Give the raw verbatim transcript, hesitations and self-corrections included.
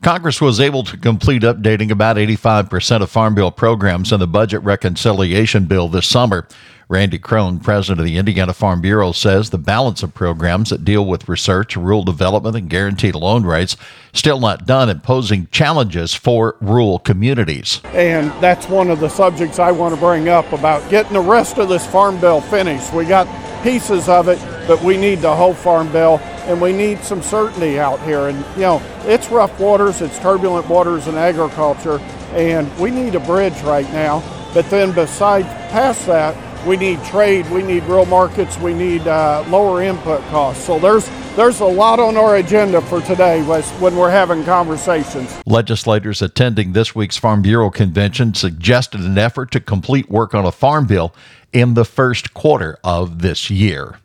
Congress was able to complete updating about eighty-five percent of Farm Bill programs in the budget reconciliation bill this summer. Randy Crone, president of the Indiana Farm Bureau, says the balance of programs that deal with research, rural development, and guaranteed loan rates still not done and posing challenges for rural communities. And that's one of the subjects I want to bring up about getting the rest of this Farm Bill finished. We got pieces of it, but we need the whole Farm Bill, and we need some certainty out here. And, you know, it's rough waters, it's turbulent waters in agriculture, and we need a bridge right now. But then besides, past that, we need trade, we need real markets, we need uh, lower input costs. So there's there's a lot on our agenda for today when we're having conversations. Legislators attending this week's Farm Bureau convention suggested an effort to complete work on a farm bill in the first quarter of this year.